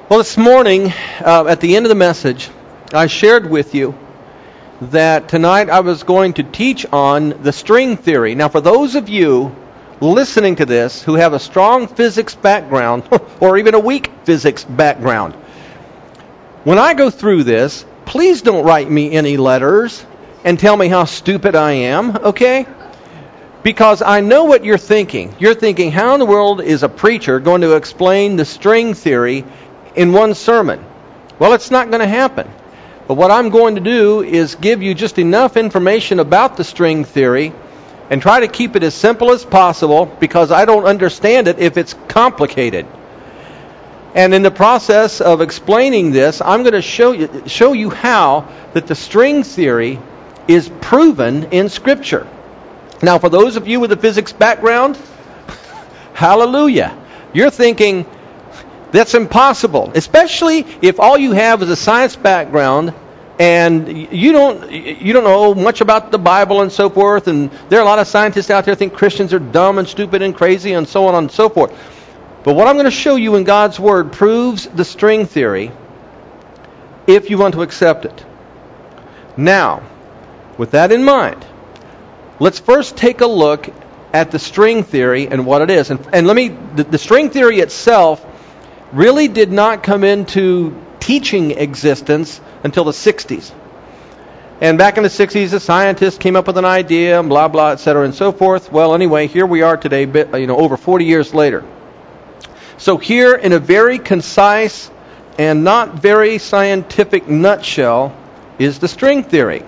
Well, this morning, at the end of the message, I shared with you that tonight I was going to teach on the string theory. Now, for those of you listening to this who have a strong physics background, or even a weak physics background, when I go through this, please don't write me any letters and tell me how stupid I am, okay? Because I know what you're thinking. You're thinking, how in the world is a preacher going to explain the string theory in one sermon? Well, it's not going to happen. But what I'm going to do is give you just enough information about the string theory and try to keep it as simple as possible, because I don't understand it if it's complicated. And in the process of explaining this, I'm going to show you how that the string theory is proven in Scripture. Now, for those of you with a physics background, hallelujah. You're thinking, that's impossible, especially if all you have is a science background and you don't know much about the Bible and so forth, and there are a lot of scientists out there who think Christians are dumb and stupid and crazy and so on and so forth. But what I'm going to show you in God's Word proves the string theory if you want to accept it. Now, with that in mind, let's first take a look at the string theory and what it is. And the string theory itself really did not come into teaching existence until the 60s. And back in the 60s, the scientists came up with an idea, and blah, blah, etc., and so forth. Well, anyway, here we are today, over 40 years later. So here, in a very concise and not very scientific nutshell, is the string theory.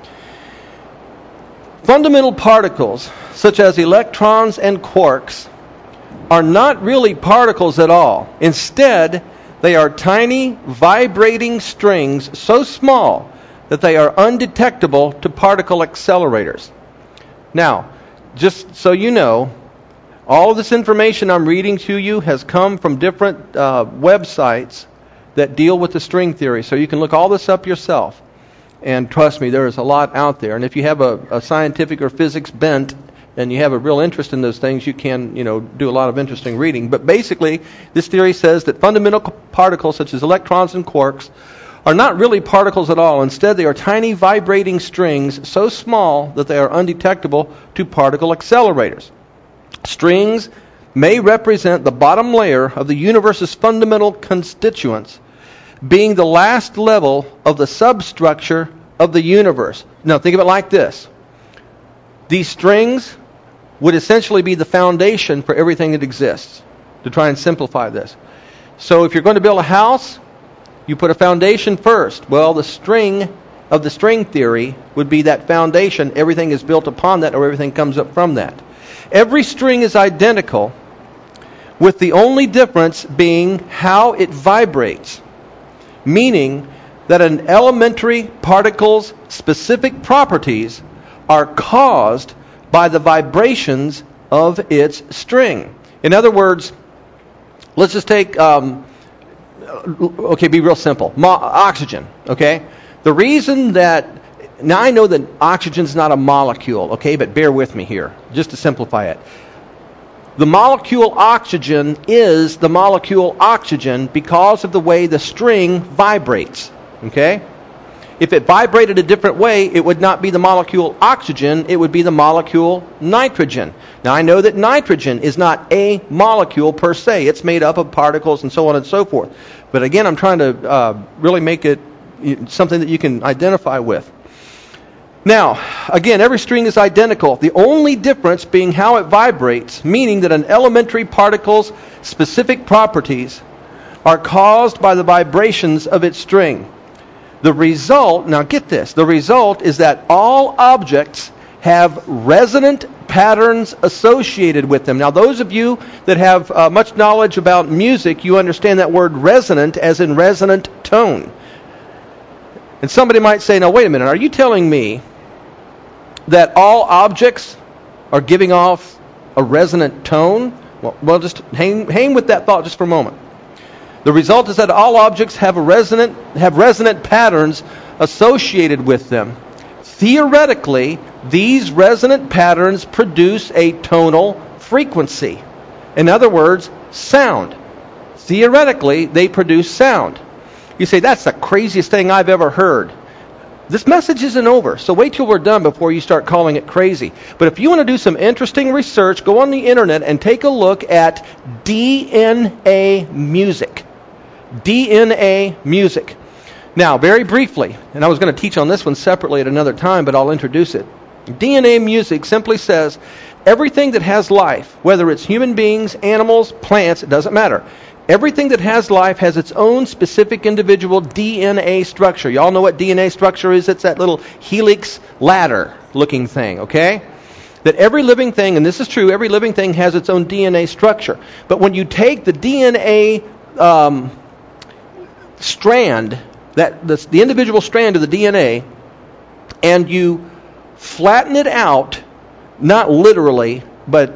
Fundamental particles, such as electrons and quarks, are not really particles at all. Instead, they are tiny, vibrating strings so small that they are undetectable to particle accelerators. Now, just so you know, all of this information I'm reading to you has come from different websites that deal with the string theory. So you can look all this up yourself. And trust me, there is a lot out there. And if you have a scientific or physics bent, and you have a real interest in those things, you can, do a lot of interesting reading. But basically, this theory says that fundamental particles such as electrons and quarks are not really particles at all. Instead, they are tiny vibrating strings so small that they are undetectable to particle accelerators. Strings may represent the bottom layer of the universe's fundamental constituents, being the last level of the substructure of the universe. Now, think of it like this. These strings would essentially be the foundation for everything that exists, to try and simplify this. So if you're going to build a house, you put a foundation first. Well, the string of the string theory would be that foundation. Everything is built upon that, or everything comes up from that. Every string is identical, with the only difference being how it vibrates, meaning that an elementary particle's specific properties are caused by the vibrations of its string. In other words, let's just take, be real simple. Oxygen, okay? The reason that, now I know that oxygen is not a molecule, okay, but bear with me here, just to simplify it. The molecule oxygen is the molecule oxygen because of the way the string vibrates, okay? If it vibrated a different way, it would not be the molecule oxygen, it would be the molecule nitrogen. Now, I know that nitrogen is not a molecule per se. It's made up of particles and so on and so forth. But again, I'm trying to really make it something that you can identify with. Now, again, every string is identical. The only difference being how it vibrates, meaning that an elementary particle's specific properties are caused by the vibrations of its string. The result, now get this, the result is that all objects have resonant patterns associated with them. Now, those of you that have much knowledge about music, you understand that word resonant as in resonant tone. And somebody might say, now wait a minute, are you telling me that all objects are giving off a resonant tone? Well, just hang with that thought just for a moment. The result is that all objects have resonant patterns associated with them. Theoretically, these resonant patterns produce a tonal frequency. In other words, sound. theoretically, they produce sound. You say, that's the craziest thing I've ever heard. This message isn't over, so wait till we're done before you start calling it crazy. But if you want to do some interesting research, go on the internet and take a look at DNA music. DNA music. Now, very briefly, and I was going to teach on this one separately at another time, but I'll introduce it. DNA music simply says everything that has life, whether it's human beings, animals, plants, it doesn't matter. Everything that has life has its own specific individual DNA structure. You all know what DNA structure is? It's that little helix ladder looking thing, okay? That every living thing, and this is true, every living thing has its own DNA structure. But when you take the DNA strand, the individual strand of the DNA, and you flatten it out, not literally, but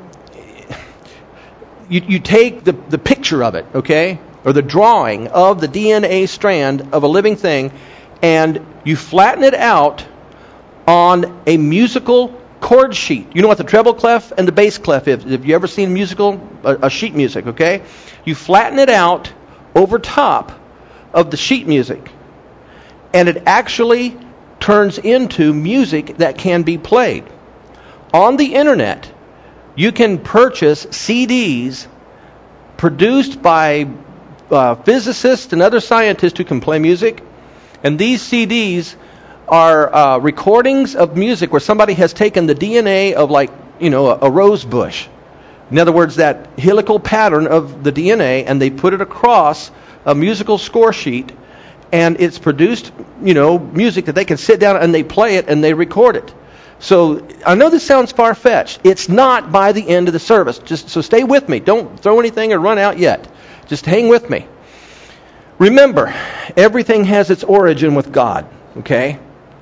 you take the picture of it, okay, or the drawing of the DNA strand of a living thing, and you flatten it out on a musical chord sheet. You know what the treble clef and the bass clef is? Have you ever seen a sheet music, okay? You flatten it out over top of the sheet music, and it actually turns into music that can be played. On the internet, you can purchase CDs produced by physicists and other scientists who can play music. And these CDs are recordings of music where somebody has taken the DNA of, like, a rose bush. In other words, that helical pattern of the DNA, and they put it across a musical score sheet, and it's produced, music that they can sit down and they play it and they record it. So I know this sounds far-fetched. It's not by the end of the service. So stay with me. Don't throw anything or run out yet. Just hang with me. Remember, everything has its origin with God, okay?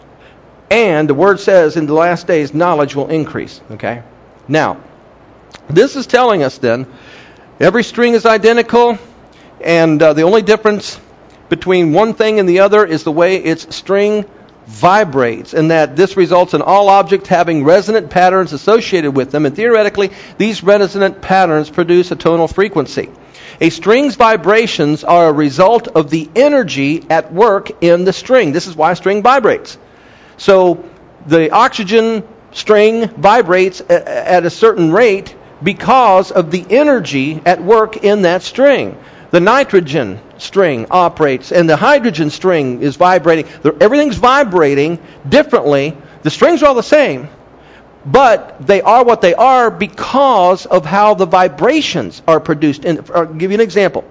And the Word says in the last days, knowledge will increase, okay? Now, this is telling us then, every string is identical, and the only difference between one thing and the other is the way its string vibrates, and that this results in all objects having resonant patterns associated with them, and theoretically, these resonant patterns produce a tonal frequency. A string's vibrations are a result of the energy at work in the string. This is why a string vibrates. So the oxygen string vibrates at a certain rate because of the energy at work in that string. The nitrogen string operates, and the hydrogen string is vibrating. Everything's vibrating differently. The strings are all the same, but they are what they are because of how the vibrations are produced. I'll give you an example.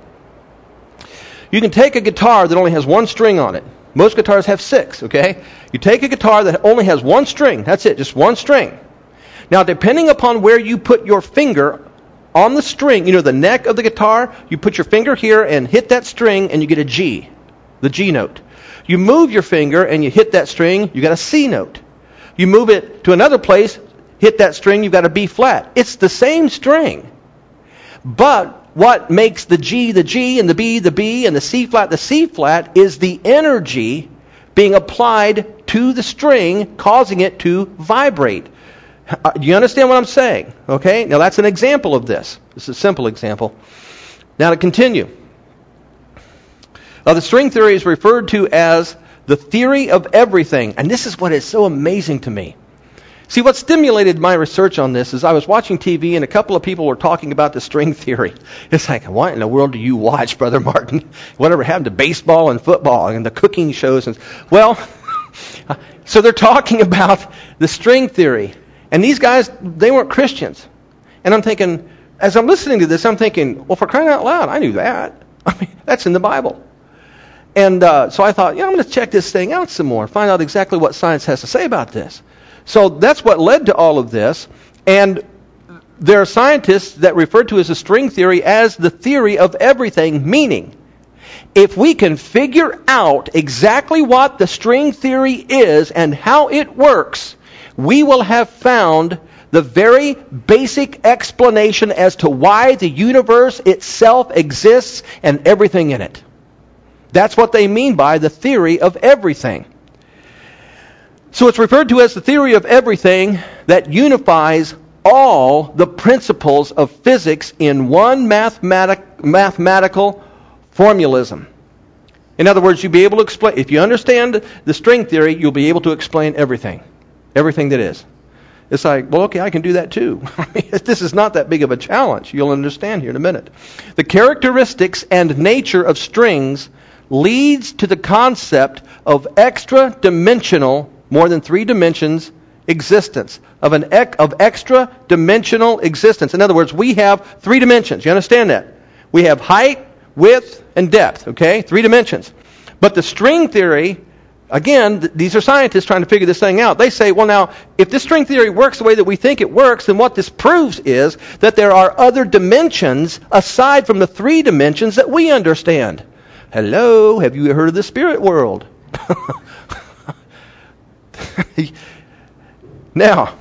You can take a guitar that only has one string on it. Most guitars have 6, okay? You take a guitar that only has one string. That's it, just one string. Now, depending upon where you put your finger on the string, the neck of the guitar, you put your finger here and hit that string and you get a G, the G note. You move your finger and you hit that string, you got a C note. You move it to another place, hit that string, you got a B flat. It's the same string. But what makes the G, and the B, and the C flat is the energy being applied to the string, causing it to vibrate. Do you understand what I'm saying? Okay? Now that's an example of this. This is a simple example. Now to continue. The string theory is referred to as the theory of everything. And this is what is so amazing to me. See, what stimulated my research on this is I was watching TV and a couple of people were talking about the string theory. It's like, what in the world do you watch, Brother Martin? Whatever happened to baseball and football and the cooking shows? Well, so they're talking about the string theory. And these guys, they weren't Christians. And I'm thinking, as I'm listening to this, I'm thinking, well, for crying out loud, I knew that. I mean, that's in the Bible. And so I thought, I'm going to check this thing out some more, find out exactly what science has to say about this. So that's what led to all of this. And there are scientists that refer to as the string theory as the theory of everything, meaning if we can figure out exactly what the string theory is and how it works, we will have found the very basic explanation as to why the universe itself exists and everything in it. That's what they mean by the theory of everything. So it's referred to as the theory of everything that unifies all the principles of physics in one mathematical formalism. In other words, you'll be able to explain, if you understand the string theory, you'll be able to explain everything. Everything that is. It's like, well, okay, I can do that too. This is not that big of a challenge. You'll understand here in a minute. The characteristics and nature of strings leads to the concept of extra-dimensional, more than 3 dimensions, existence. Of extra-dimensional existence. In other words, we have 3 dimensions. You understand that? We have height, width, and depth. Okay? 3 dimensions. But the string theory, again, these are scientists trying to figure this thing out. They say, well now, if this string theory works the way that we think it works, then what this proves is that there are other dimensions aside from the 3 dimensions that we understand. Hello, have you heard of the spirit world? Now,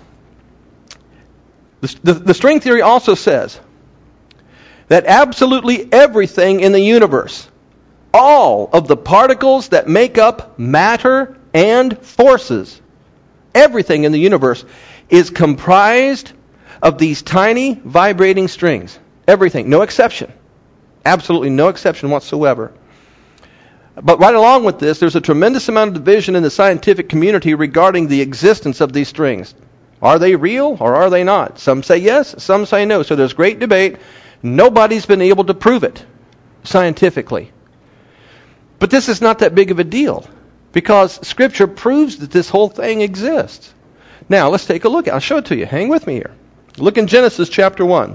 the string theory also says that absolutely everything in the universe, all of the particles that make up matter and forces, everything in the universe is comprised of these tiny vibrating strings. Everything, no exception. Absolutely no exception whatsoever. But right along with this, there's a tremendous amount of division in the scientific community regarding the existence of these strings. Are they real or are they not? Some say yes, some say no. So there's great debate. Nobody's been able to prove it scientifically. But this is not that big of a deal because Scripture proves that this whole thing exists. Now, let's take a look. I'll show it to you. Hang with me here. Look in Genesis chapter 1.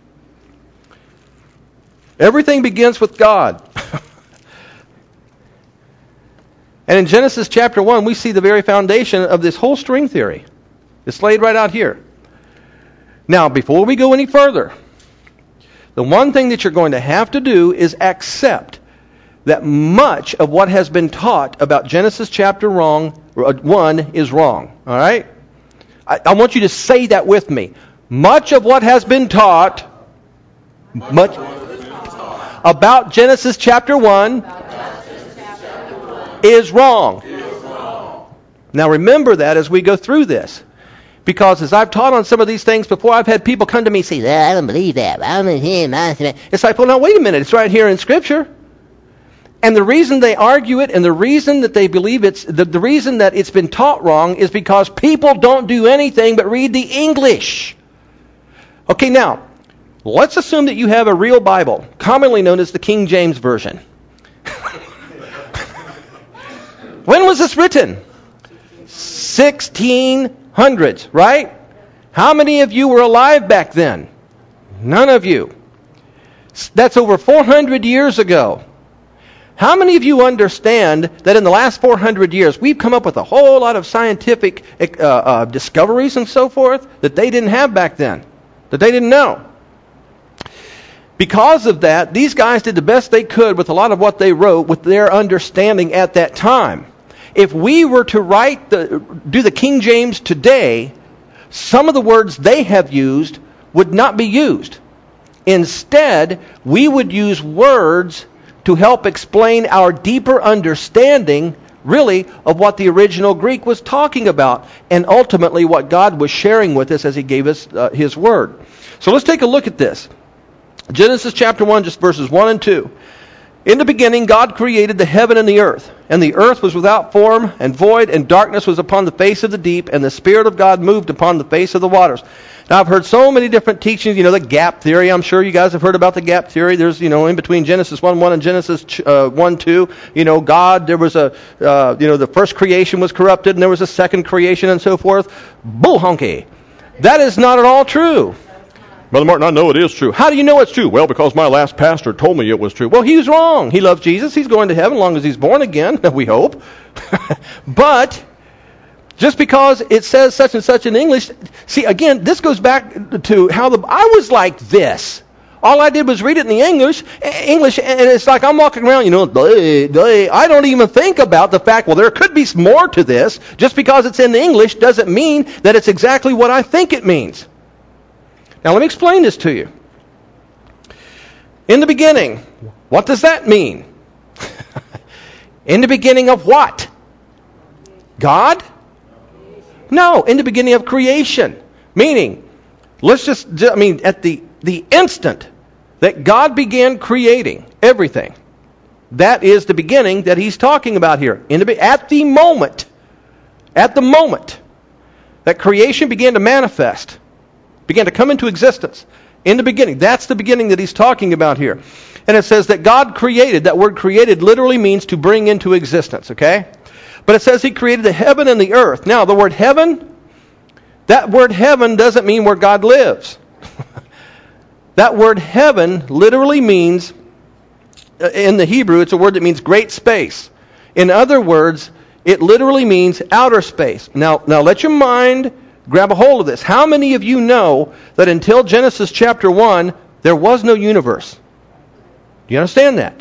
Everything begins with God. And in Genesis chapter 1, we see the very foundation of this whole string theory. It's laid right out here. Now, before we go any further, the one thing that you're going to have to do is accept that much of what has been taught about Genesis chapter 1 is wrong. All right? I want you to say that with me. Much of what has been taught about Genesis chapter 1 is wrong. Now remember that as we go through this. Because as I've taught on some of these things before, I've had people come to me and say, I don't believe that. It's like, well, now wait a minute. It's right here in Scripture. And the reason they argue it and the reason that they believe it's, the reason that it's been taught wrong is because people don't do anything but read the English. Okay, now, let's assume that you have a real Bible, commonly known as the King James Version. When was this written? 1600s, right? How many of you were alive back then? None of you. That's over 400 years ago. How many of you understand that in the last 400 years we've come up with a whole lot of scientific discoveries and so forth that they didn't have back then, that they didn't know? Because of that, these guys did the best they could with a lot of what they wrote with their understanding at that time. If we were to do the King James today, some of the words they have used would not be used. Instead, we would use words to help explain our deeper understanding, really, of what the original Greek was talking about, and ultimately what God was sharing with us as He gave us His Word. So let's take a look at this. Genesis chapter 1, just verses 1 and 2. In the beginning, God created the heaven and the earth was without form and void, and darkness was upon the face of the deep, and the Spirit of God moved upon the face of the waters. Now, I've heard so many different teachings, the gap theory. I'm sure you guys have heard about the gap theory. There's, in between Genesis 1:1 and Genesis 1:2, God, there was the first creation was corrupted, and there was a second creation and so forth. Bull honky. That is not at all true. Brother Martin, I know it is true. How do you know it's true? Well, because my last pastor told me it was true. Well, he was wrong. He loves Jesus. He's going to heaven as long as he's born again, we hope. But just because it says such and such in English, see, again, this goes back to how I was like this. All I did was read it in the English, and it's like I'm walking around, I don't even think about the fact, well, there could be more to this. Just because it's in the English doesn't mean that it's exactly what I think it means. Now, let me explain this to you. In the beginning, what does that mean? In the beginning of what? God? No, in the beginning of creation. Meaning, At the instant that God began creating everything, that is the beginning that he's talking about here. At the moment that creation began to manifest, began to come into existence, in the beginning, that's the beginning that he's talking about here. And it says that God created. That word created literally means to bring into existence, okay? But it says he created the heaven and the earth. Now, the word heaven, that word heaven doesn't mean where God lives. That word heaven literally means, in the Hebrew, it's a word that means great space. In other words, it literally means outer space. Now let your mind grab a hold of this. How many of you know that until Genesis chapter 1, there was no universe? Do you understand that?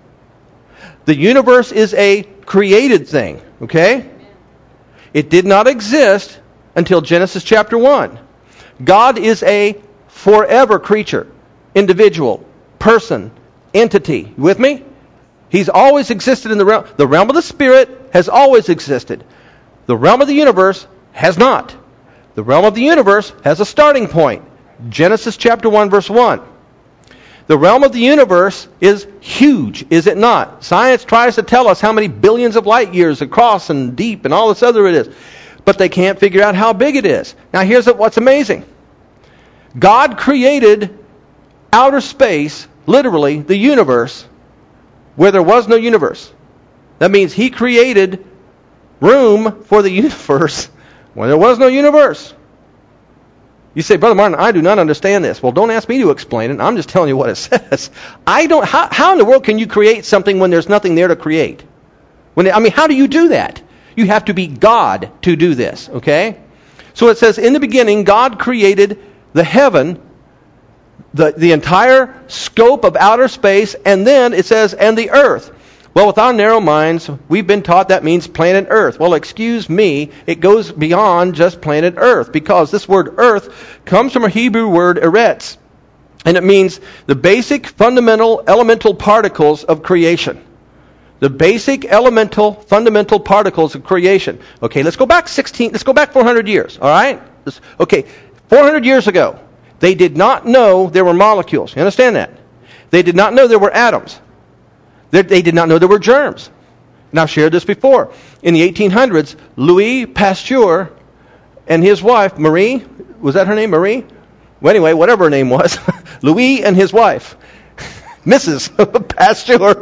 The universe is a created thing, okay? It did not exist until Genesis chapter 1. God is a forever creature, individual, person, entity. You with me? He's always existed in the realm. The realm of the Spirit has always existed. The realm of the universe has not. The realm of the universe has a starting point. Genesis chapter 1, verse 1. The realm of the universe is huge, is it not? Science tries to tell us how many billions of light years across and deep and all this other it is. But they can't figure out how big it is. Now here's what's amazing. God created outer space, literally the universe, where there was no universe. That means he created room for the universe when there was no universe. You say, Brother Martin, I do not understand this. Well, don't ask me to explain it. I'm just telling you what it says. How in the world can you create something when there's nothing there to create? How do you do that? You have to be God to do this, okay? So it says, in the beginning, God created the heaven, the entire scope of outer space, and then it says, and the earth. Well, with our narrow minds, we've been taught that means planet Earth. Well, excuse me, it goes beyond just planet Earth, because this word earth comes from a Hebrew word eretz, and it means the basic, fundamental, elemental particles of creation. The basic, elemental, fundamental particles of creation. Okay, let's go back 400 years, all right? 400 years ago, they did not know there were molecules. You understand that? They did not know there were atoms. They did not know there were germs. And I've shared this before. In the 1800s, Louis Pasteur and his wife, Marie, was that her name, Marie? Well, anyway, whatever her name was, Louis and his wife, Mrs. Pasteur,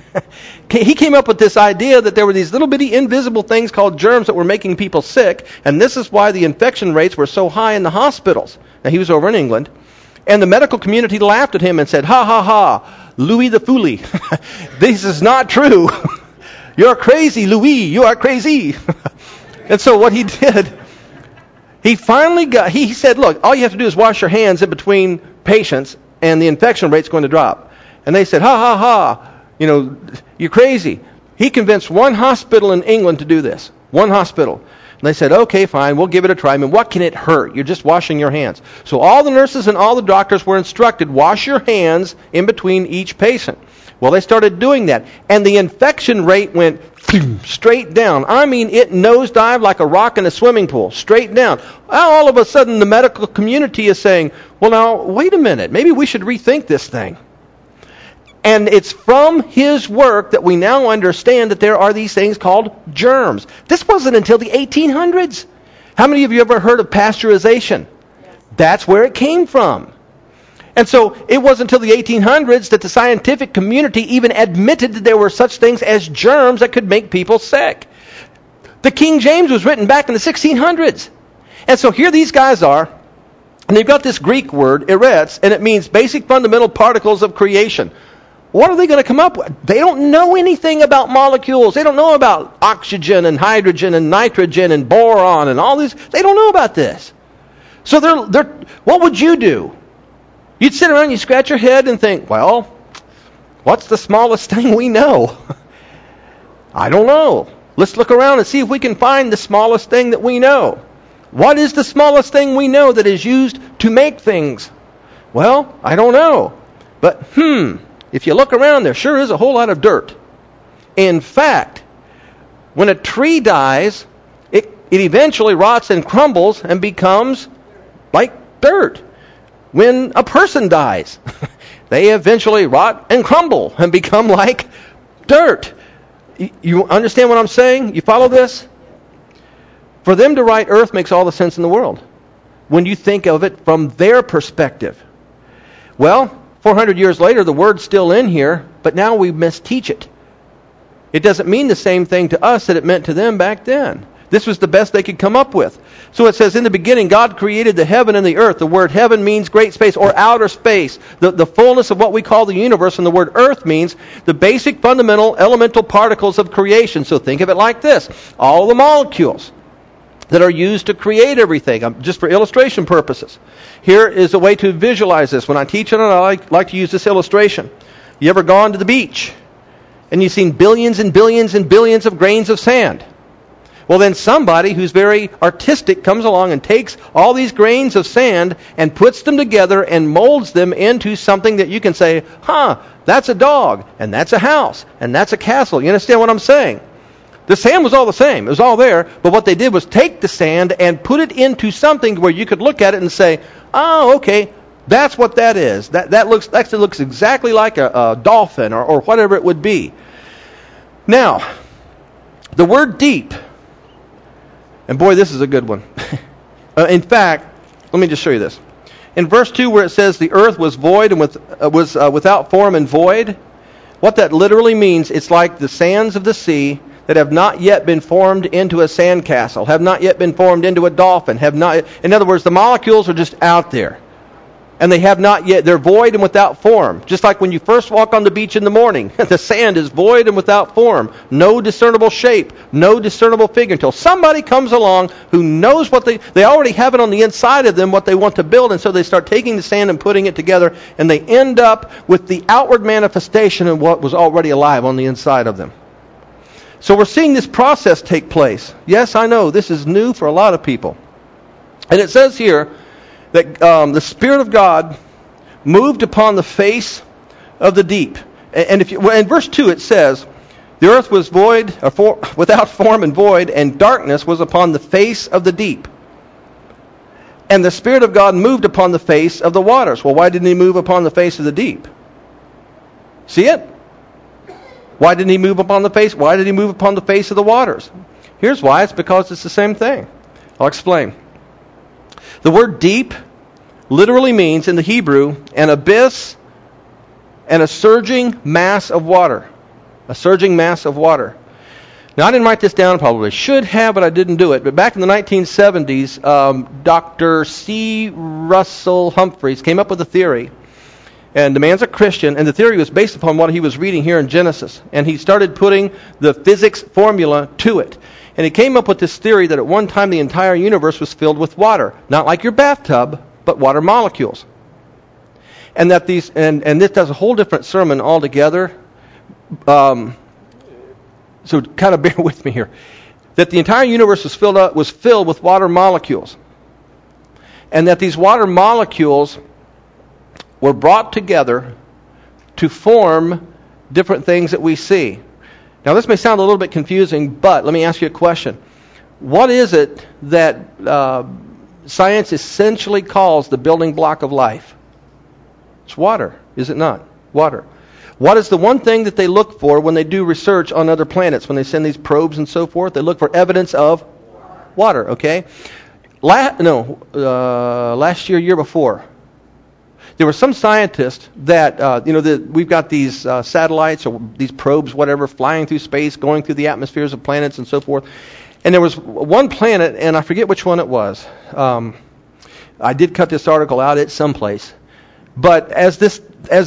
he came up with this idea that there were these little bitty invisible things called germs that were making people sick, and this is why the infection rates were so high in the hospitals. Now, he was over in England, and the medical community laughed at him and said, ha, ha, ha, Louis the Foolie. This is not true. You're crazy, Louis. You are crazy. And so what he did, he said, look, all you have to do is wash your hands in between patients and the infection rate's going to drop. And they said, ha, ha, ha, you're crazy. He convinced one hospital in England to do this. One hospital. And they said, okay, fine, we'll give it a try. What can it hurt? You're just washing your hands. So all the nurses and all the doctors were instructed, wash your hands in between each patient. Well, they started doing that. And the infection rate went straight down. It nosedived like a rock in a swimming pool. Straight down. Now, all of a sudden, the medical community is saying, well, now, wait a minute. Maybe we should rethink this thing. And it's from his work that we now understand that there are these things called germs. This wasn't until the 1800s. How many of you ever heard of pasteurization? Yes. That's where it came from. And so it wasn't until the 1800s that the scientific community even admitted that there were such things as germs that could make people sick. The King James was written back in the 1600s. And so here these guys are, and they've got this Greek word, eretz, and it means basic fundamental particles of creation. What are they going to come up with? They don't know anything about molecules. They don't know about oxygen and hydrogen and nitrogen and boron and all these. They don't know about this. So they're what would you do? You'd sit around, you scratch your head and think, well, what's the smallest thing we know? I don't know. Let's look around and see if we can find the smallest thing that we know. What is the smallest thing we know that is used to make things? Well, I don't know. But, if you look around, there sure is a whole lot of dirt. In fact, when a tree dies, it eventually rots and crumbles and becomes like dirt. when a person dies. They eventually rot and crumble and become like dirt. You understand what I'm saying? You follow this? For them to write earth makes all the sense in the world when you think of it from their perspective. Well, 400 years later, the word's still in here, but now we misteach it. It doesn't mean the same thing to us that it meant to them back then. This was the best they could come up with. So it says, in the beginning, God created the heaven and the earth. The word heaven means great space or outer space. The fullness of what we call the universe. And the word earth means the basic, fundamental, elemental particles of creation. So think of it like this. All the molecules that are used to create everything, just for illustration purposes. Here is a way to visualize this. When I teach on it, I like to use this illustration. You ever gone to the beach and you've seen billions and billions and billions of grains of sand? Well, then somebody who's very artistic comes along and takes all these grains of sand and puts them together and molds them into something that you can say, that's a dog, and that's a house, and that's a castle. You understand what I'm saying? The sand was all the same. It was all there. But what they did was take the sand and put it into something where you could look at it and say, oh, okay, that's what that is. That looks exactly like a dolphin or whatever it would be. Now, the word deep, and boy, this is a good one. In fact, let me just show you this. In verse 2 where it says the earth was void and was without form and void, what that literally means, it's like the sands of the sea that have not yet been formed into a sandcastle, have not yet been formed into a dolphin, in other words, the molecules are just out there. And they have not yet, they're void and without form. Just like when you first walk on the beach in the morning, the sand is void and without form. No discernible shape, no discernible figure, until somebody comes along who knows what they already have it on the inside of them, what they want to build, and so they start taking the sand and putting it together, and they end up with the outward manifestation of what was already alive on the inside of them. So we're seeing this process take place. Yes, I know, this is new for a lot of people. And it says here that the Spirit of God moved upon the face of the deep. And in verse 2 it says, the earth was void, without form and void, and darkness was upon the face of the deep. And the Spirit of God moved upon the face of the waters. Well, why didn't He move upon the face of the deep? See it? Why didn't He move upon the face? Why did He move upon the face of the waters? Here's why. It's because it's the same thing. I'll explain. The word deep literally means, in the Hebrew, an abyss and a surging mass of water. A surging mass of water. Now, I didn't write this down, probably should have, but I didn't do it. But back in the 1970s, Dr. C. Russell Humphreys came up with a theory. And the man's a Christian, and the theory was based upon what he was reading here in Genesis. And he started putting the physics formula to it. And he came up with this theory that at one time the entire universe was filled with water. Not like your bathtub, but water molecules. And that these, and this does a whole different sermon altogether. So kind of bear with me here. That the entire universe was filled with water molecules. And that these water molecules were brought together to form different things that we see. Now, this may sound a little bit confusing, but let me ask you a question. What is it that science essentially calls the building block of life? It's water, is it not? Water. What is the one thing that they look for when they do research on other planets, when they send these probes and so forth? They look for evidence of water, okay? Last year before, there were some scientists that, we've got these satellites or these probes, whatever, flying through space, going through the atmospheres of planets and so forth. And there was one planet, and I forget which one it was. I did cut this article out at someplace. But as the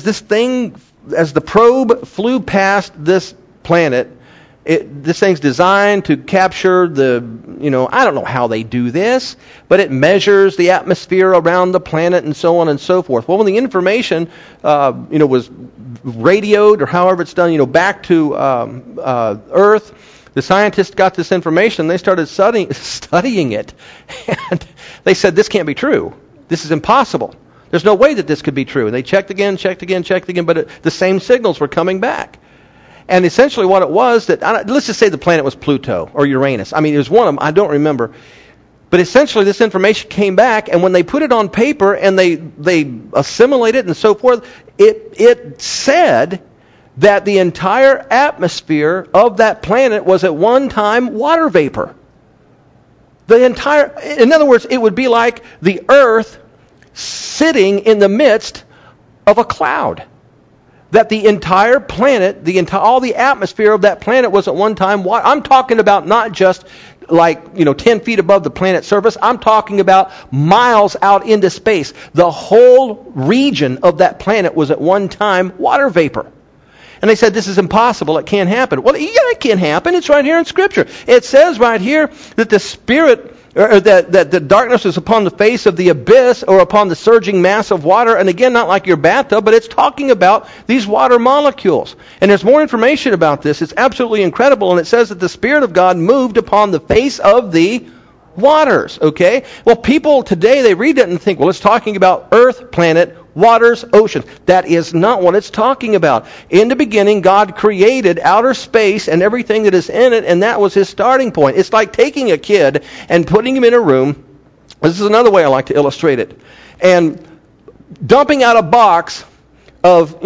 probe flew past this planet, this thing's designed to capture I don't know how they do this, but it measures the atmosphere around the planet and so on and so forth. Well, when the information, was radioed or however it's done, back to Earth, the scientists got this information. They started studying it, and they said, this can't be true. This is impossible. There's no way that this could be true. And they checked again, but the same signals were coming back. And essentially what it was, let's just say the planet was Pluto or Uranus. I mean, it was one of them, I don't remember. But essentially this information came back, and when they put it on paper and they assimilate it and so forth, it said that the entire atmosphere of that planet was at one time water vapor. In other words, it would be like the earth sitting in the midst of a cloud. That the entire planet, all the atmosphere of that planet was at one time water. I'm talking about not just 10 feet above the planet's surface. I'm talking about miles out into space. The whole region of that planet was at one time water vapor. And they said, this is impossible. It can't happen. Well, yeah, it can happen. It's right here in Scripture. It says right here that the Spirit, or that the darkness is upon the face of the abyss or upon the surging mass of water. And again, not like your bathtub, but it's talking about these water molecules. And there's more information about this. It's absolutely incredible. And it says that the Spirit of God moved upon the face of the waters. Okay? Well, people today, they read it and think, well, it's talking about earth, planet, waters, oceans. That is not what it's talking about. In the beginning, God created outer space and everything that is in it, and that was His starting point. It's like taking a kid and putting him in a room. This is another way I like to illustrate it. And dumping out a box of,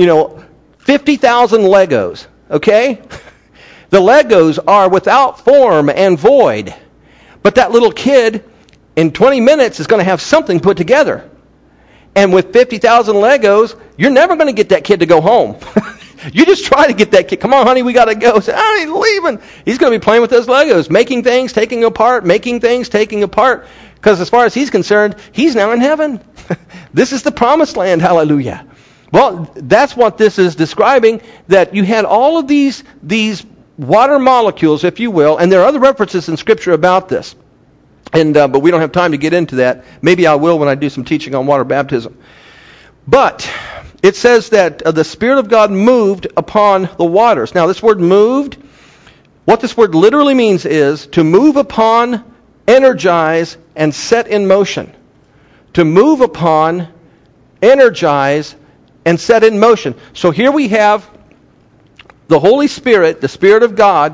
50,000 Legos. Okay? The Legos are without form and void. But that little kid, in 20 minutes, is going to have something put together. And with 50,000 Legos, you're never going to get that kid to go home. You just try to get that kid. Come on, honey, we got to go. Say, he's leaving. He's going to be playing with those Legos, making things, taking apart, making things, taking apart. Because as far as he's concerned, he's now in heaven. This is the promised land. Hallelujah. Well, that's what this is describing, that you had all of these water molecules, if you will, and there are other references in Scripture about this. But we don't have time to get into that. Maybe I will when I do some teaching on water baptism. But it says that the Spirit of God moved upon the waters. Now, this word moved, what this word literally means is to move upon, energize, and set in motion. To move upon, energize, and set in motion. So here we have the Holy Spirit, the Spirit of God,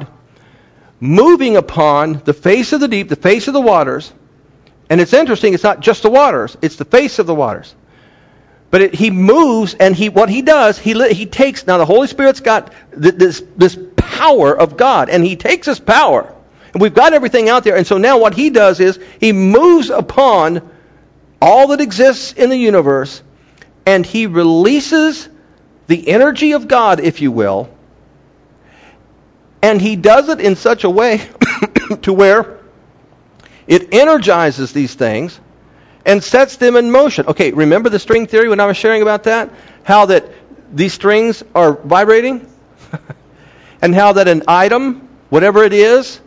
moving upon the face of the deep, the face of the waters. And it's interesting, it's not just the waters, it's the face of the waters. But He moves, and what He does, He takes, now the Holy Spirit's got this power of God, and He takes His power, and we've got everything out there, and so now what He does is, He moves upon all that exists in the universe, and He releases the energy of God, if you will. And He does it in such a way to where it energizes these things and sets them in motion. Okay, remember the string theory when I was sharing about that? How that these strings are vibrating? And how that an item, whatever it is,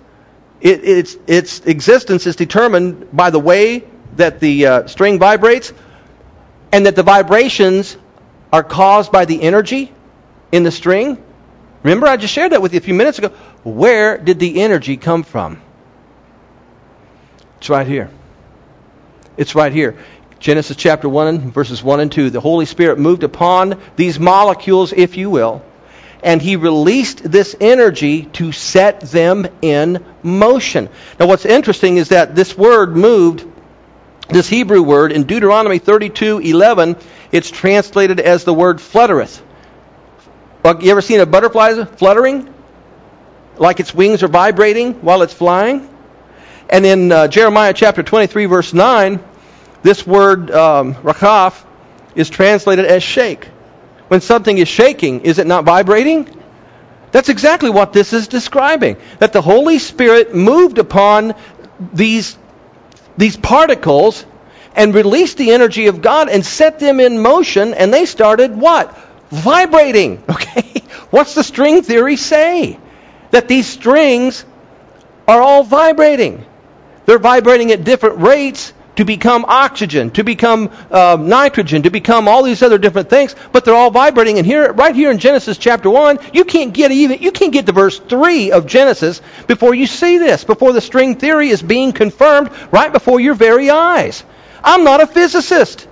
its existence is determined by the way that the string vibrates, and that the vibrations are caused by the energy in the string. Remember, I just shared that with you a few minutes ago. Where did the energy come from? It's right here. It's right here. Genesis chapter 1, verses 1 and 2. The Holy Spirit moved upon these molecules, if you will, and He released this energy to set them in motion. Now, what's interesting is that this word moved, this Hebrew word, in Deuteronomy 32:11, it's translated as the word fluttereth. You ever seen a butterfly fluttering? Like its wings are vibrating while it's flying? And in Jeremiah chapter 23, verse 9, this word, rakaf, is translated as shake. When something is shaking, is it not vibrating? That's exactly what this is describing. That the Holy Spirit moved upon these particles and released the energy of God and set them in motion, and they started what? Vibrating. Okay? What's the string theory say? That these strings are all vibrating. They're vibrating at different rates to become oxygen, to become nitrogen, to become all these other different things, but they're all vibrating. And here, right here in Genesis chapter 1, you can't get to verse 3 of Genesis before you see this, before the string theory is being confirmed right before your very eyes. I'm not a physicist,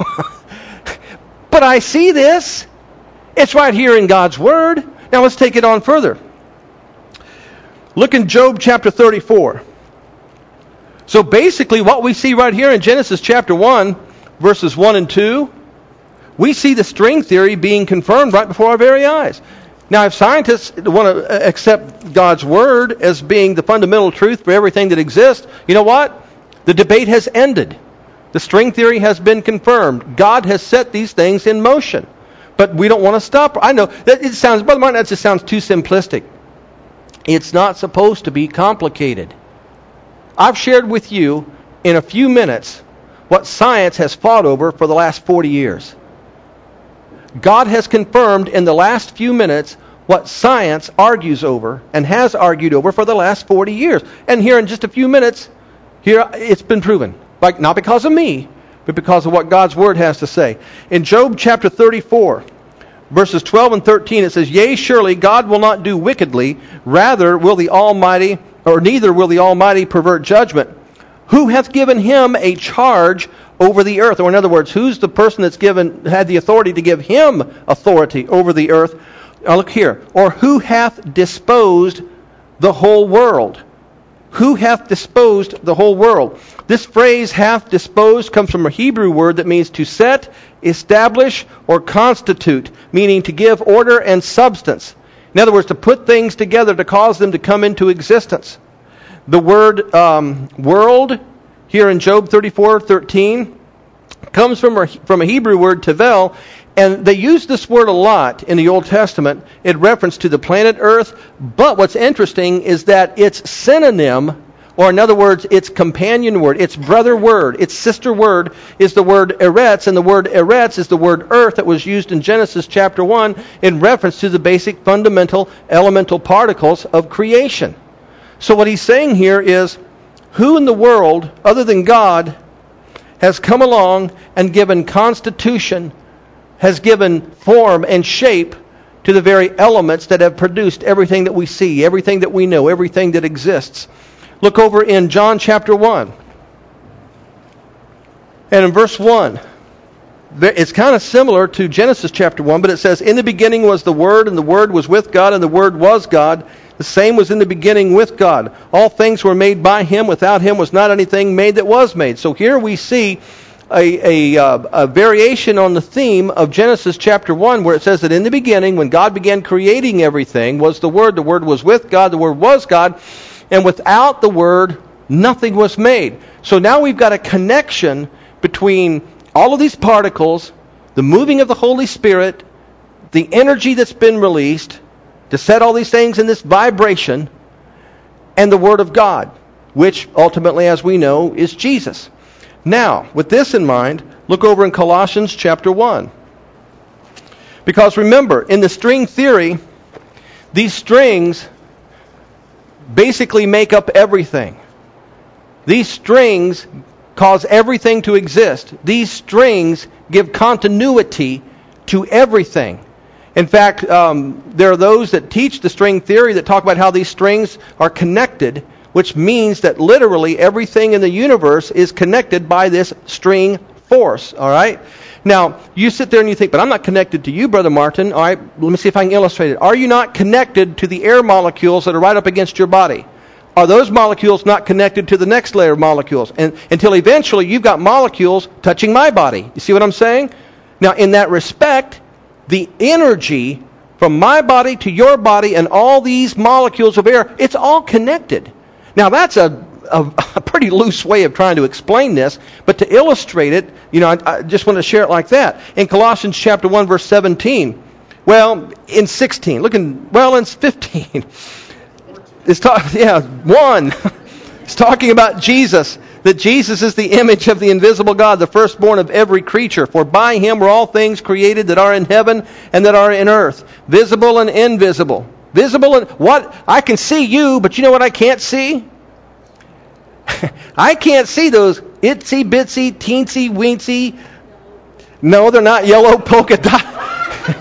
but I see this. It's right here in God's Word. Now let's take it on further. Look in Job chapter 34. So basically what we see right here in Genesis chapter 1, verses 1 and 2, we see the string theory being confirmed right before our very eyes. Now, if scientists want to accept God's Word as being the fundamental truth for everything that exists, you know what? The debate has ended. The string theory has been confirmed. God has set these things in motion. But we don't want to stop. I know that it sounds, Brother Martin, that just sounds too simplistic. It's not supposed to be complicated. I've shared with you in a few minutes what science has fought over for the last 40 years. God has confirmed in the last few minutes what science argues over and has argued over for the last 40 years. And here in just a few minutes, here it's been proven. Like, not because of me, but because of what God's Word has to say. In Job chapter 34, verses 12 and 13, it says, Yea, surely God will not do wickedly, neither will the Almighty pervert judgment. Who hath given him a charge over the earth? Or in other words, who's the person that's had the authority to give him authority over the earth? Now look here. Or who hath disposed the whole world? Who hath disposed the whole world? This phrase, hath disposed, comes from a Hebrew word that means to set, establish, or constitute, meaning to give order and substance. In other words, to put things together to cause them to come into existence. The word world, here in Job 34:13, comes from a Hebrew word, tevel, and they use this word a lot in the Old Testament in reference to the planet Earth. But what's interesting is that its synonym, or in other words, its companion word, its brother word, its sister word, is the word eretz, and the word eretz is the word earth that was used in Genesis chapter 1 in reference to the basic fundamental elemental particles of creation. So what he's saying here is, who in the world, other than God, has come along and given constitution, has given form and shape to the very elements that have produced everything that we see, everything that we know, everything that exists. Look over in John chapter 1. And in verse 1, it's kind of similar to Genesis chapter 1, but it says, In the beginning was the Word, and the Word was with God, and the Word was God. The same was in the beginning with God. All things were made by Him. Without Him was not anything made that was made. So here we see a variation on the theme of Genesis chapter 1, where it says that in the beginning, when God began creating everything, was the Word was with God, the Word was God, and without the Word, nothing was made. So now we've got a connection between all of these particles, the moving of the Holy Spirit, the energy that's been released to set all these things in this vibration, and the Word of God, which ultimately, as we know, is Jesus. Now, with this in mind, look over in Colossians chapter 1. Because remember, in the string theory, these strings basically make up everything. These strings cause everything to exist. These strings give continuity to everything. In fact, there are those that teach the string theory that talk about how these strings are connected, which means that literally everything in the universe is connected by this string force. All right? Now, you sit there and you think, but I'm not connected to you, Brother Martin. All right, let me see if I can illustrate it. Are you not connected to the air molecules that are right up against your body? Are those molecules not connected to the next layer of molecules? And until eventually you've got molecules touching my body. You see what I'm saying? Now, in that respect, the energy from my body to your body and all these molecules of air, it's all connected. Now, that's a pretty loose way of trying to explain this, but to illustrate it, I just want to share it like that. In Colossians chapter 1, verse 17, in 16, in 15, one. It's talking about Jesus, that Jesus is the image of the invisible God, the firstborn of every creature. For by Him were all things created that are in heaven and that are in earth, visible and invisible. Visible and what? I can see you, but you know what I can't see? I can't see those itsy bitsy, teensy weensy. No, they're not yellow polka dot.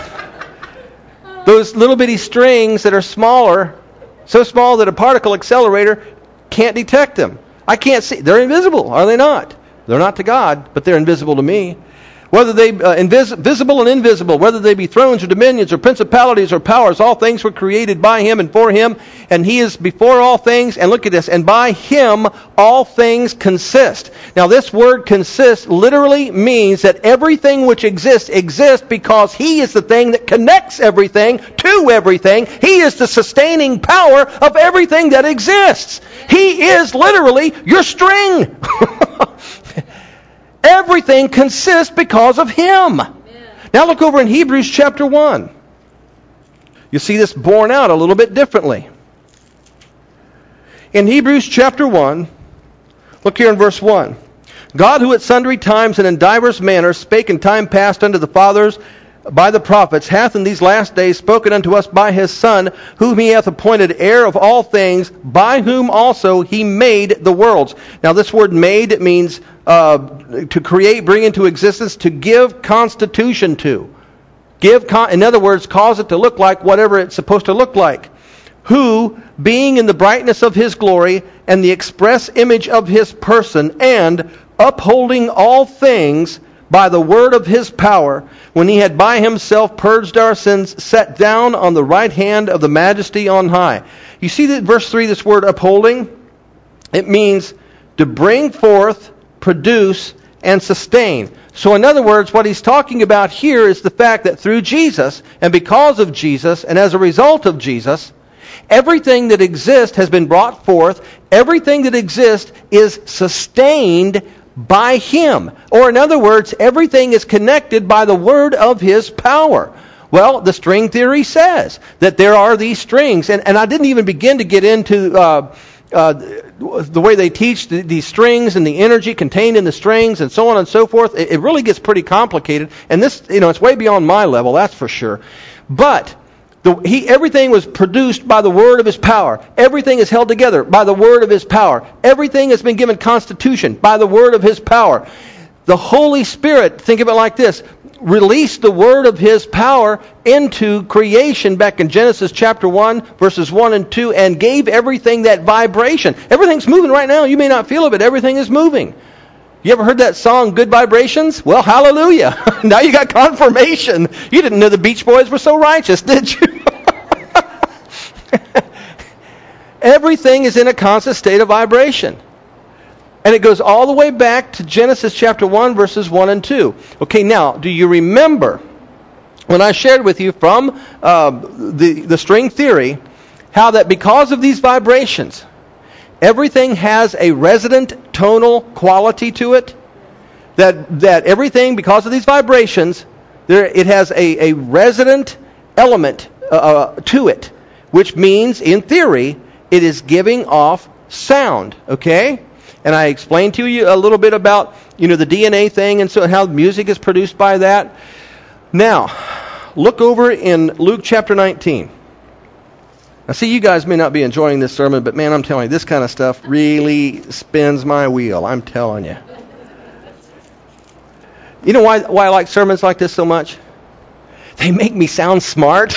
Those little bitty strings that are smaller, so small that a particle accelerator can't detect them. I can't see. They're invisible, are they not? They're not to God, but they're invisible to me. whether they visible and invisible, whether they be thrones or dominions or principalities or powers, all things were created by him and for him, and he is before all things. And look at this, and by him all things consist. Now this word consist literally means that everything which exists because he is the thing that connects everything to everything. He is the sustaining power of everything that exists. He is literally your string. Everything consists because of him. Amen. Now look over in Hebrews chapter 1. You see this borne out a little bit differently. In Hebrews chapter 1, look here in verse 1. God, who at sundry times and in divers manners spake in time past unto the fathers by the prophets, hath in these last days spoken unto us by his Son, whom he hath appointed heir of all things, by whom also he made the worlds. Now this word made means to create, bring into existence, to give constitution to. In other words, cause it to look like whatever it's supposed to look like. Who, being in the brightness of his glory and the express image of his person, and upholding all things by the word of his power, when he had by himself purged our sins, sat down on the right hand of the majesty on high. You see that verse 3, this word upholding? It means to bring forth, produce, and sustain. So in other words, what he's talking about here is the fact that through Jesus, and because of Jesus, and as a result of Jesus, everything that exists has been brought forth. Everything that exists is sustained by him. Or in other words, everything is connected by the word of his power. Well, the string theory says that there are these strings. And I didn't even begin to get into the way they teach these strings and the energy contained in the strings and so on and so forth. It really gets pretty complicated. And this, it's way beyond my level, that's for sure. But everything was produced by the word of his power. Everything is held together by the word of his power. Everything has been given constitution by the word of his power. The Holy Spirit, think of it like this, released the word of his power into creation back in Genesis chapter 1, verses 1 and 2, and gave everything that vibration. Everything's moving right now. You may not feel it, but everything is moving. You ever heard that song, Good Vibrations? Well, hallelujah. Now you got confirmation. You didn't know the Beach Boys were so righteous, did you? Everything is in a constant state of vibration. And it goes all the way back to Genesis chapter 1, verses 1 and 2. Okay, now, do you remember when I shared with you from the string theory how that because of these vibrations, everything has a resonant tonal quality to it? That everything, because of these vibrations, it has a resonant element to it, which means, in theory, it is giving off sound, okay? And I explained to you a little bit about, the DNA thing and so how music is produced by that. Now, look over in Luke chapter 19. Now, see, you guys may not be enjoying this sermon, but man, I'm telling you, this kind of stuff really spins my wheel. I'm telling you. You know why I like sermons like this so much? They make me sound smart.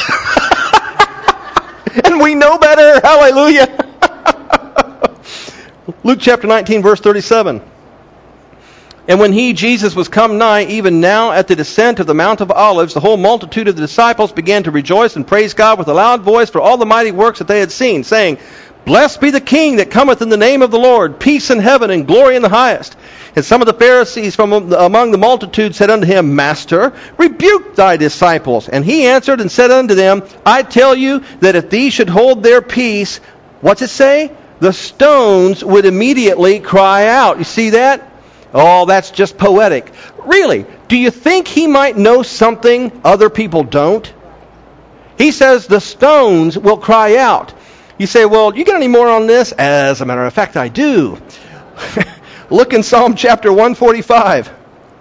And we know better. Hallelujah. Luke chapter 19, verse 37. And when he, Jesus, was come nigh, even now at the descent of the Mount of Olives, the whole multitude of the disciples began to rejoice and praise God with a loud voice for all the mighty works that they had seen, saying, Blessed be the King that cometh in the name of the Lord, peace in heaven and glory in the highest. And some of the Pharisees from among the multitude said unto him, Master, rebuke thy disciples. And he answered and said unto them, I tell you that if these should hold their peace, what's it say? The stones would immediately cry out. You see that? Oh, that's just poetic. Really, do you think he might know something other people don't? He says the stones will cry out. You say, well, you got any more on this? As a matter of fact, I do. Look in Psalm chapter 145.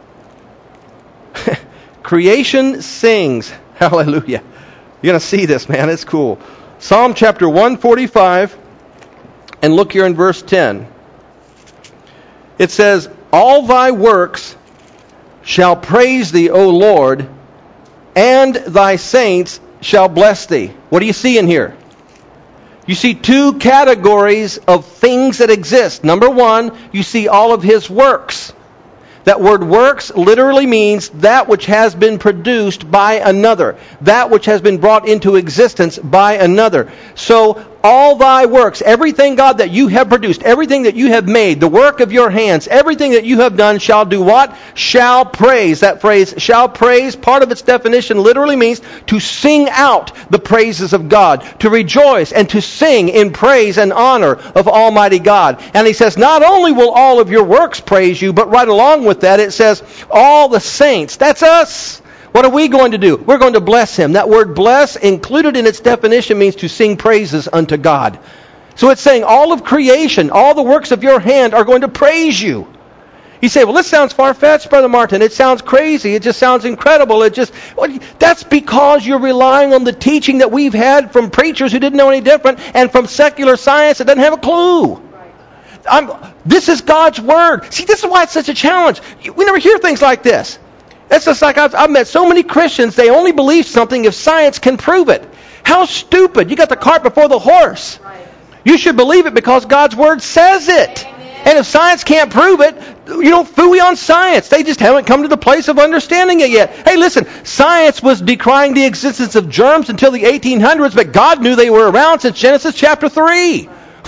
Creation sings. Hallelujah. You're going to see this, man. It's cool. Psalm chapter 145. And look here in verse 10. It says, All thy works shall praise thee, O Lord, and thy saints shall bless thee. What do you see in here? You see two categories of things that exist. Number one, you see all of his works. That word works literally means that which has been produced by another. That which has been brought into existence by another. So all thy works, everything, God, that you have produced, everything that you have made, the work of your hands, everything that you have done shall do what? Shall praise. That phrase, shall praise, part of its definition literally means to sing out the praises of God, to rejoice and to sing in praise and honor of Almighty God. And he says, not only will all of your works praise you, but right along with that it says, all the saints, that's us. What are we going to do? We're going to bless Him. That word bless, included in its definition, means to sing praises unto God. So it's saying all of creation, all the works of your hand are going to praise you. You say, well, this sounds far-fetched, Brother Martin. It sounds crazy. It just sounds incredible. That's because you're relying on the teaching that we've had from preachers who didn't know any different and from secular science that doesn't have a clue. This is God's Word. See, this is why it's such a challenge. We never hear things like this. It's just like I've met so many Christians, they only believe something if science can prove it. How stupid. You got the cart before the horse. You should believe it because God's Word says it. And if science can't prove it, you don't phooey on science. They just haven't come to the place of understanding it yet. Hey, listen, science was decrying the existence of germs until the 1800s, but God knew they were around since Genesis chapter 3.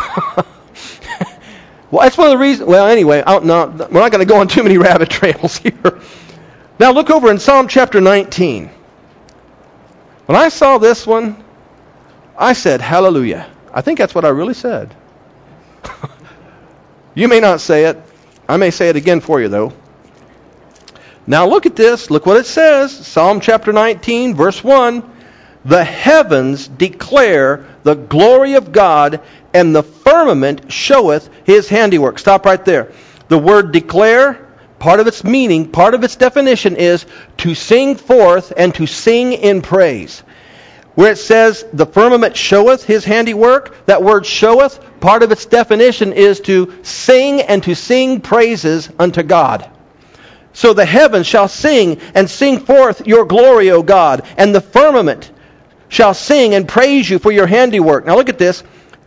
Well, that's one of the reasons. Well, anyway, we're not going to go on too many rabbit trails here. Now look over in Psalm chapter 19. When I saw this one, I said, hallelujah. I think that's what I really said. You may not say it. I may say it again for you, though. Now look at this. Look what it says. Psalm chapter 19, verse 1. The heavens declare the glory of God, and the firmament showeth His handiwork. Stop right there. The word declare, part of its meaning, part of its definition is to sing forth and to sing in praise. Where it says the firmament showeth His handiwork, that word showeth, part of its definition is to sing and to sing praises unto God. So the heavens shall sing and sing forth your glory, O God, and the firmament shall sing and praise you for your handiwork. Now look at this.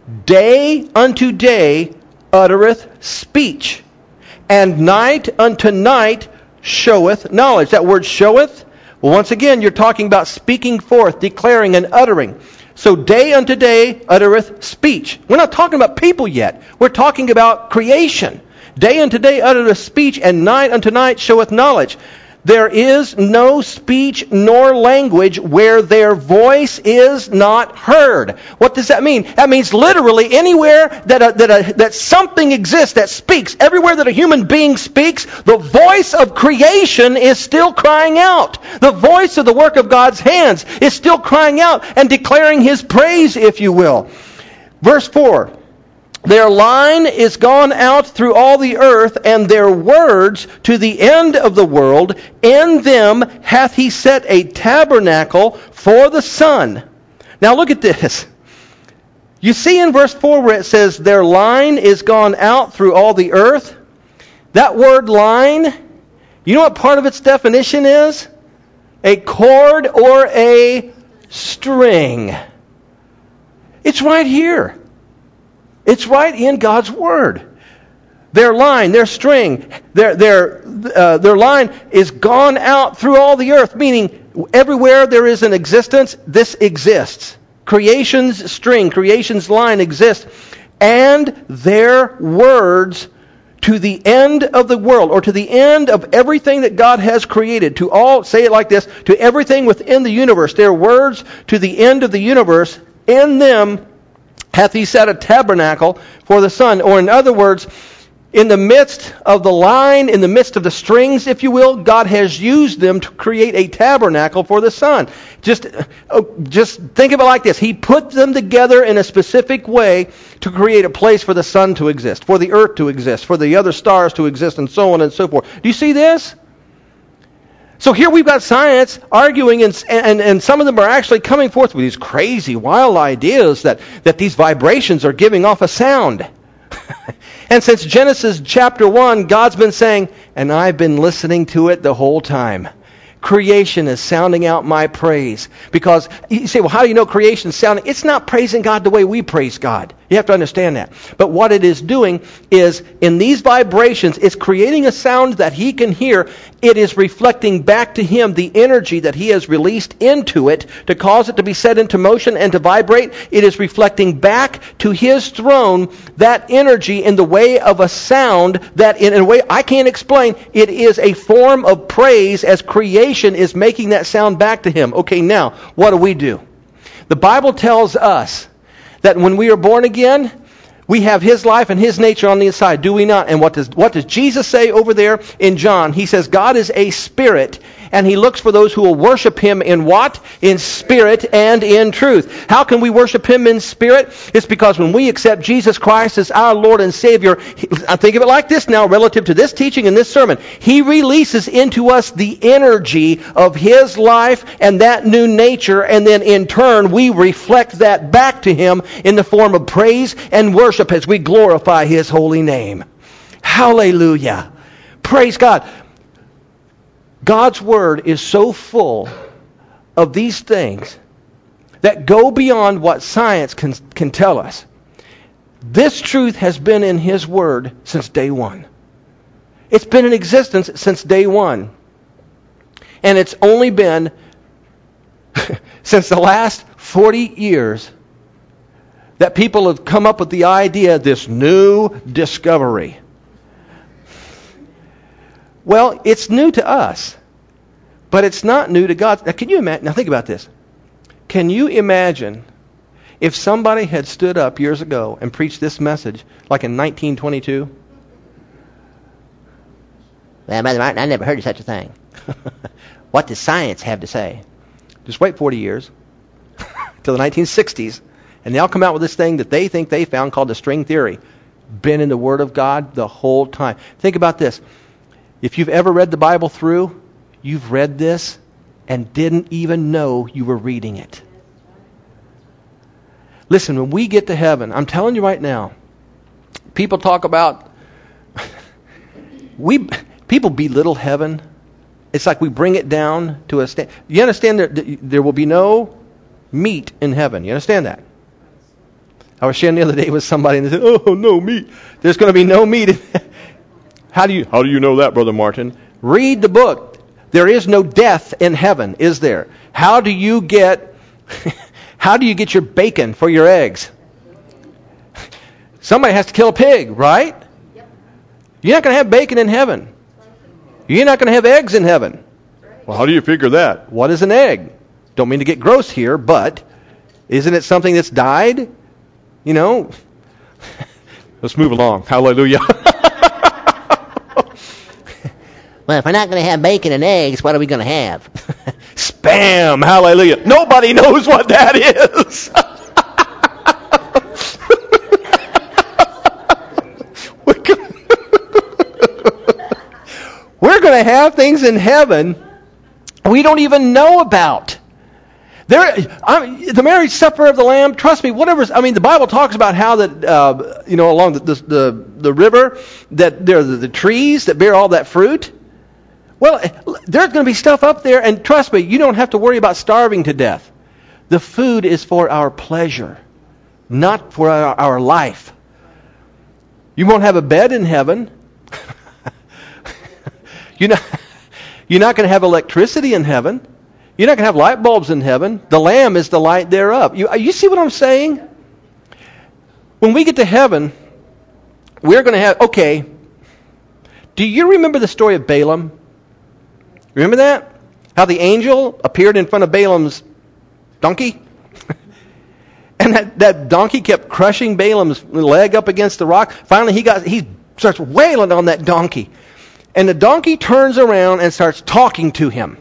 Day unto day uttereth speech, and night unto night showeth knowledge. That word showeth, well, once again, you're talking about speaking forth, declaring and uttering. So day unto day uttereth speech. We're not talking about people yet. We're talking about creation. Day unto day uttereth speech, and night unto night showeth knowledge. There is no speech nor language where their voice is not heard. What does that mean? That means literally anywhere that something exists that speaks, everywhere that a human being speaks, the voice of creation is still crying out. The voice of the work of God's hands is still crying out and declaring His praise, if you will. Verse 4. Their line is gone out through all the earth, and their words to the end of the world. In them hath He set a tabernacle for the sun. Now look at this. You see in verse 4 where it says, their line is gone out through all the earth. That word line, you know what part of its definition is? A cord or a string. It's right here. It's right in God's Word. Their line, their string, their line is gone out through all the earth, meaning everywhere there is an existence, this exists. Creation's string, creation's line exists. And their words to the end of the world, or to the end of everything that God has created, to all, say it like this, to everything within the universe, their words to the end of the universe, in them hath He set a tabernacle for the sun. Or in other words, in the midst of the line, in the midst of the strings, if you will, God has used them to create a tabernacle for the sun. Just think of it like this. He put them together in a specific way to create a place for the sun to exist, for the earth to exist, for the other stars to exist, and so on and so forth. Do you see this? So here we've got science arguing, and some of them are actually coming forth with these crazy, wild ideas that these vibrations are giving off a sound. And since Genesis chapter 1, God's been saying, and I've been listening to it the whole time. creation is sounding out my praise. Because you say, well, how do you know creation is sounding? It's not praising God the way we praise God. You have to understand that. But what it is doing is, in these vibrations, it's creating a sound that He can hear. It is reflecting back to Him the energy that He has released into it to cause it to be set into motion and to vibrate. It is reflecting back to His throne that energy in the way of a sound that, in a way I can't explain, it is a form of praise as creation is making that sound back to Him. Okay, now, what do? The Bible tells us that when we are born again, we have His life and His nature on the inside, do we not? And what does Jesus say over there in John? He says, God is a spirit, and He looks for those who will worship Him in what? In spirit and in truth. How can we worship Him in spirit? It's because when we accept Jesus Christ as our Lord and Savior, I think of it like this now, relative to this teaching and this sermon. He releases into us the energy of His life and that new nature, and then in turn we reflect that back to Him in the form of praise and worship as we glorify His holy name. Hallelujah. Praise God. God's Word is so full of these things that go beyond what science can tell us. This truth has been in His Word since day one. It's been in existence since day one. And it's only been since the last 40 years that people have come up with the idea of this new discovery. Well, it's new to us, but it's not new to God. Now, can you imagine? Now, think about this. Can you imagine if somebody had stood up years ago and preached this message, like in 1922? Well, Brother Martin, I never heard of such a thing. What does science have to say? Just wait 40 years, till the 1960s, and they'll come out with this thing that they think they found called the string theory. Been in the Word of God the whole time. Think about this. If you've ever read the Bible through, you've read this and didn't even know you were reading it. Listen, when we get to heaven, I'm telling you right now, people talk about, people belittle heaven. It's like we bring it down to a stand. You understand that there will be no meat in heaven. You understand that? I was sharing the other day with somebody and they said, oh, no meat. There's going to be no meat in heaven. How do you know that, Brother Martin? Read the book. There is no death in heaven, is there? How do you get your bacon for your eggs? Somebody has to kill a pig, right? You're not going to have bacon in heaven. You're not going to have eggs in heaven. Well, how do you figure that? What is an egg? Don't mean to get gross here, but isn't it something that's died? You know? Let's move along. Hallelujah. Well, if we're not going to have bacon and eggs, what are we going to have? Spam. Hallelujah. Nobody knows what that is. We're going to have things in heaven we don't even know about. The marriage supper of the Lamb, trust me, the Bible talks about how that, along the river, that there are the trees that bear all that fruit. Well, there's going to be stuff up there, and trust me, you don't have to worry about starving to death. The food is for our pleasure, not for our life. You won't have a bed in heaven. You're not going to have electricity in heaven. You're not going to have light bulbs in heaven. The Lamb is the light thereof. You see what I'm saying? When we get to heaven, we're going to have... Okay, do you remember the story of Balaam? Remember that? How the angel appeared in front of Balaam's donkey? And that donkey kept crushing Balaam's leg up against the rock. Finally, he starts wailing on that donkey. And the donkey turns around and starts talking to him.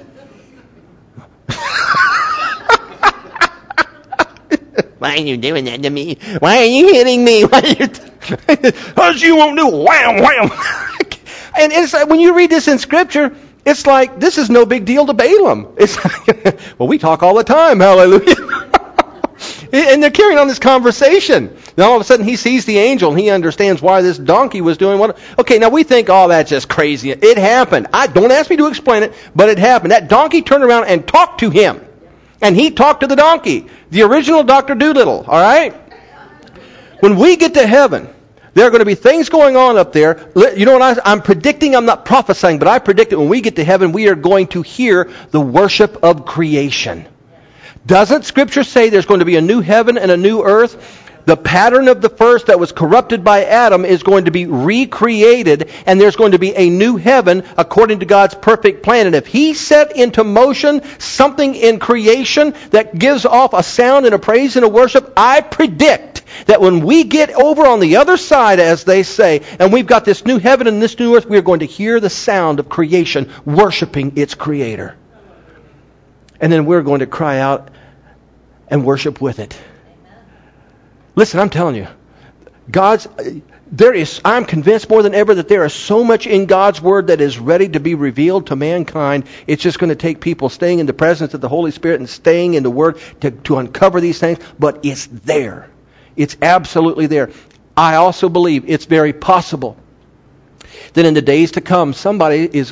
Why are you doing that to me? Why are you hitting me? Because you won't do wham, wham. And it's like, when you read this in Scripture, it's like, this is no big deal to Balaam. It's like, well, we talk all the time, hallelujah. And they're carrying on this conversation. Now all of a sudden he sees the angel and he understands why this donkey was doing what. Okay, now we think, oh, that's just crazy. It happened. Don't ask me to explain it, but it happened. That donkey turned around and talked to him. And he talked to the donkey. The original Dr. Doolittle, all right? When we get to heaven, there are going to be things going on up there. You know what I'm predicting? I'm not prophesying, but I predict that when we get to heaven, we are going to hear the worship of creation. Doesn't Scripture say there's going to be a new heaven and a new earth? The pattern of the first that was corrupted by Adam is going to be recreated, and there's going to be a new heaven according to God's perfect plan. And if He set into motion something in creation that gives off a sound and a praise and a worship, I predict that when we get over on the other side, as they say, and we've got this new heaven and this new earth, we are going to hear the sound of creation worshiping its Creator. And then we're going to cry out and worship with it. Listen, I'm telling you, I'm convinced more than ever that there is so much in God's Word that is ready to be revealed to mankind. It's just going to take people staying in the presence of the Holy Spirit and staying in the Word to uncover these things. But it's there. It's absolutely there. I also believe it's very possible that in the days to come, somebody is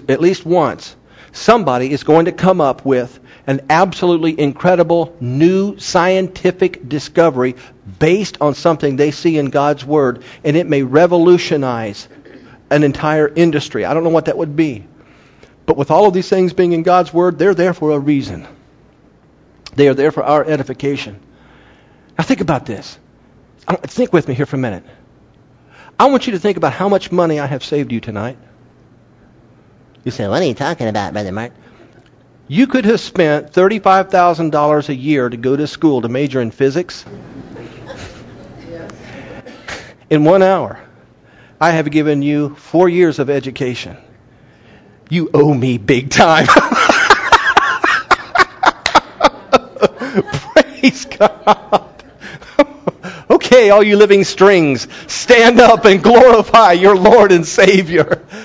going to come up with an absolutely incredible new scientific discovery based on something they see in God's Word, and it may revolutionize an entire industry. I don't know what that would be. But with all of these things being in God's Word, they're there for a reason. They are there for our edification. Now think about this. Think with me here for a minute. I want you to think about how much money I have saved you tonight. You say, what are you talking about, Brother Mark? You could have spent $35,000 a year to go to school to major in physics. In 1 hour, I have given you 4 years of education. You owe me big time. Praise God. Okay, all you living strings, stand up and glorify your Lord and Savior.